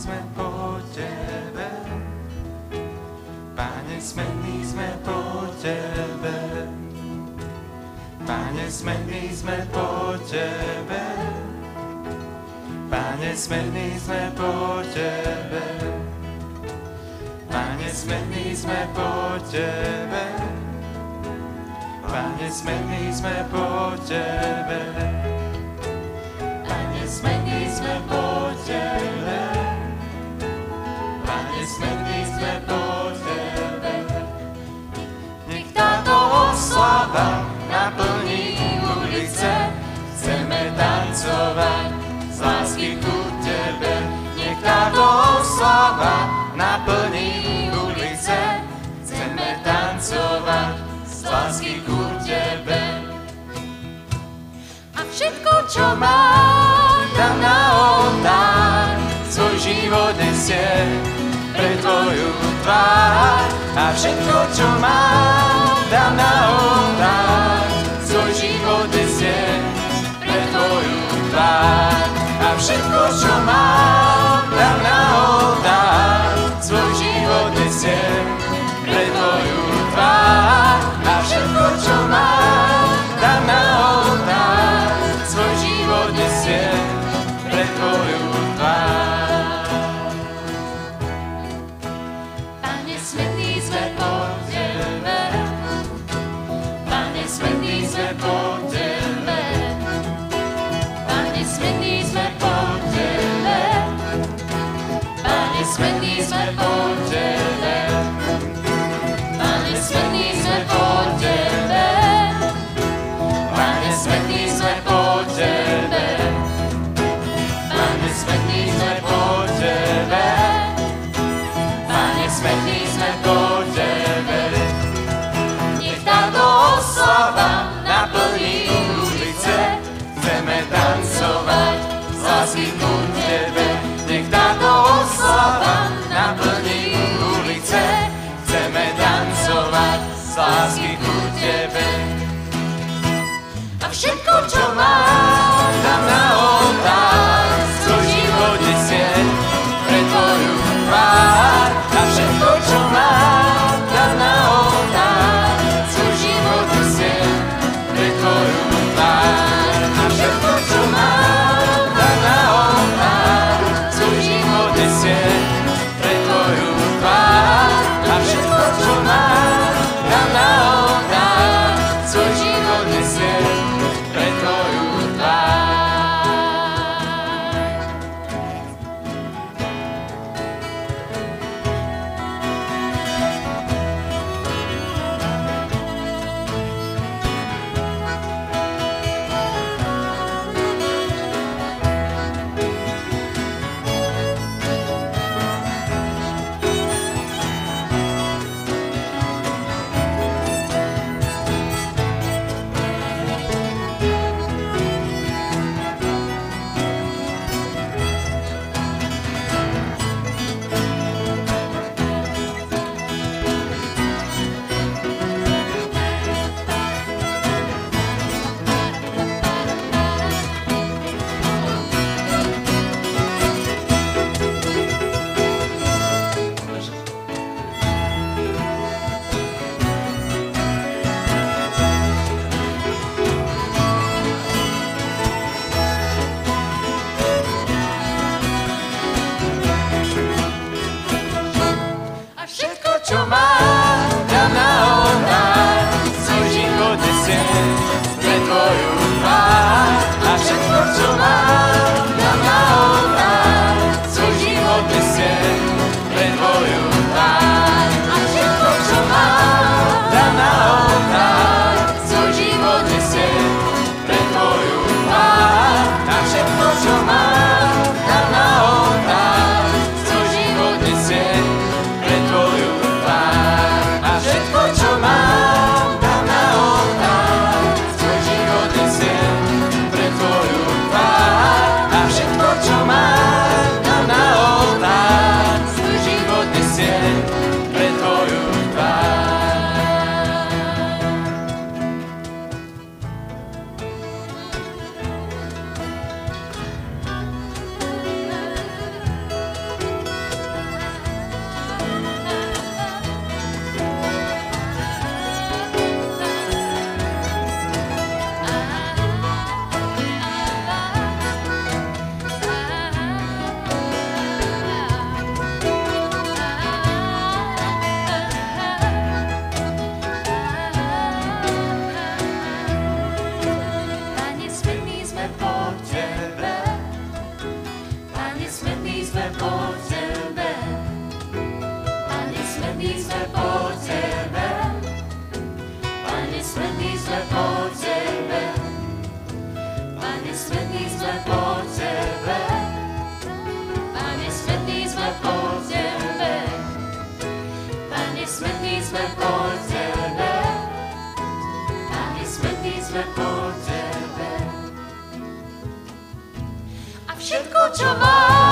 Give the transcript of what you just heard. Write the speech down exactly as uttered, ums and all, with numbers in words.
sme po Tebe. Pane, smední sme po Tebe. Pane, smední sme po Tebe. Pane, smední sme po Tebe. Pane, smední sme po Tebe. Pane, smední sme po Tebe. Pane, smední sme po Tebe. Pane, smední sme po Tebe. Nech táto oslava naplní ulice. Chceme tancovať z lásky ku Tebe. Nech táto oslava naplní ulice. Chceme tancovať z lásky ku Tebe. A všetko, čo mám, dám na oltár. Svoj život nesie pre Tvoju tvár. A všetko, čo mám, dám na oltár. Svoj život nesie pre Tvoju tvár. A všetko, čo mám, dám na oltár. Svoj život nesie pre Tvoju tvár. A všetko, čo mám, dám na oltár. Svoj život nesie pre Tvoju tvár. Pane, smední sme po Tebe. Pane, smední sme po Tebe. Pane, smední sme po Tebe. Pane, smední sme po Tebe. Pane, smední sme po Tebe. Pane, smední sme po Tebe. Pane, smední sme po Tebe. Pane, smední sme po Tebe. Nech táto oslava naplní ulice. Chceme tancovať z lásky ku Tebe. Nech táto oslava naplní ulice. Chceme tancovať z lásky ku Tebe. A všetko, čo mám, dám na oltár. Svoj život nesie pre Tvoju tvár. A všetko, čo mám, dám na oltár. Svoj život nesie pre Tvoju tvár. A všetko, čo mám, dám na oltár. čo má.